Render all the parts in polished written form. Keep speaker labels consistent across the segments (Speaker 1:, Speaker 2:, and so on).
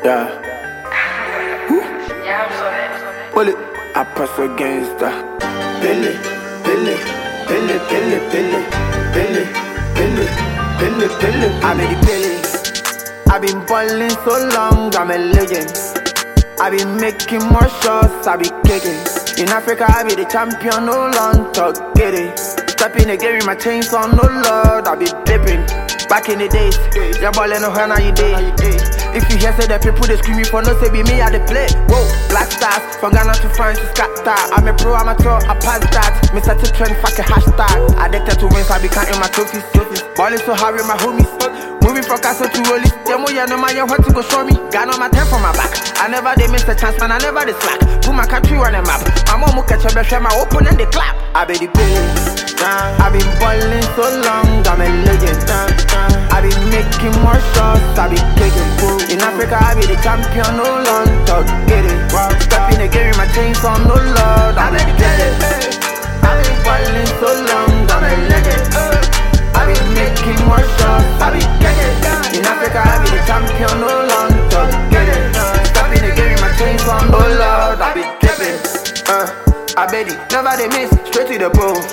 Speaker 1: Yeah. Pull it, I press against the Billy, Billy, Billy, Billy, Billy, Billy, Billy, Billy, Billy. I made the Billy. I've been balling so long, I'm a legend. I've been making more shots, I be kicking. In Africa, I be the champion, no long talk, get it. Stepping the game with my chains on, no lord, I be dipping. Back in the days, you're balling no how now you day. If you hear say that people they screaming for no say be me I they play. Whoa, black stars from Ghana to France to scatter. I'm a pro amateur, I pass that. Me set a trend, fuck a hashtag. Addicted to wins, I be counting my trophies. Balling so hard with my homies. Moving from castle to rollies. Them way no man, you want to go show me. Got on my 10 from my back. I never they miss a chance, man. I never they slack. Put my country on the map. My mom will catch a best my opponent they clap. I be the Billy. I've been balling so long, I'm a legend. I've been making more shots, I be kicking. In Africa, I be the champion, no long talk, get it. Stepping the game with my chains on, no lord, I be the Billy. I've been balling so long, I'm a legend. I've been making more shots, I be kicking. In Africa, I be the champion, no long talk, get it. Stepping the game with my chains on, no lord, I be dipping. I bet it, never they miss, straight to the bone.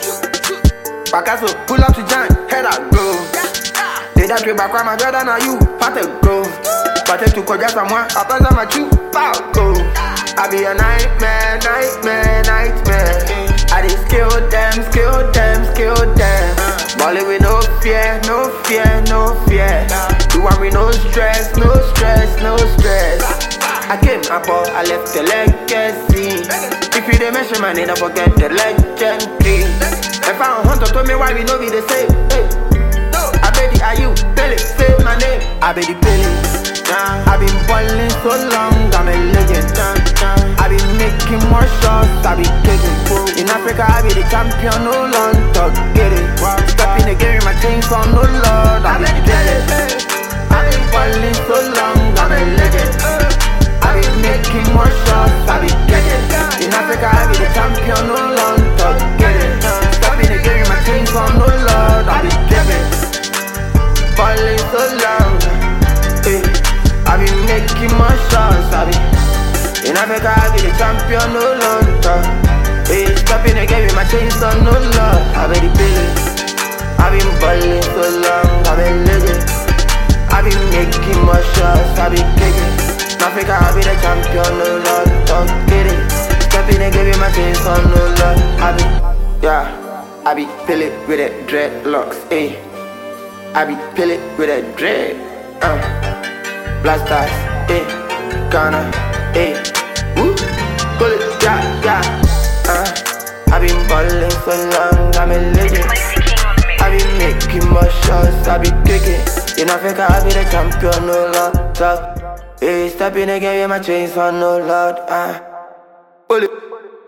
Speaker 1: Bakaso, pull up to giant, head out, go. They that way back, my brother, now you, part of go. But to call just someone, I pass on my chew, pow, go. I be a nightmare, nightmare, nightmare. I just kill them, kill them, kill them. Balling with no fear, no fear, no fear. Do one with no stress, no stress, no stress. I came up, I left the legacy. If you didn't mention my name, don't forget the legendary. If I don't hunt, told me why we know be the same. Hey. I bet the are you, Billy, say my name. I bet the Billy. I've been balling so long, I'm a legend. I've been making more shots, I be kicking. In Africa, I be the champion, no long talk, get it. Stepping the game with my chains on, no lord, I be the Billy. I've been balling so long, I'm a legend. I've been making more shots, I be kicking. In Africa, I be the champion, no long talk, get it. Stepping the game with my chains on, no lord, I be giving. Balling so long, I be making more shots, I be. In Africa, I be the champion, no long talk. Stepping the game with my chains on, no lord, I be the Billy. I been balling so long, I be living. I be making more shots, I be kicking. In Africa, I be the champion, no lord, talk, get it. Stepping the game with my chains on, no lord, I be, yeah. I be Billy with the dreadlocks, eh. I be Billy with the dread, Blasters, eh. Ghana, eh. Woo, pull it, yeah, yeah. I been balling so long, I'm a legend. I be making more shots, I be kicking. In Africa, I be the champion, no lord, talk. Hey, stepping again with my chains on, no lord, pull it.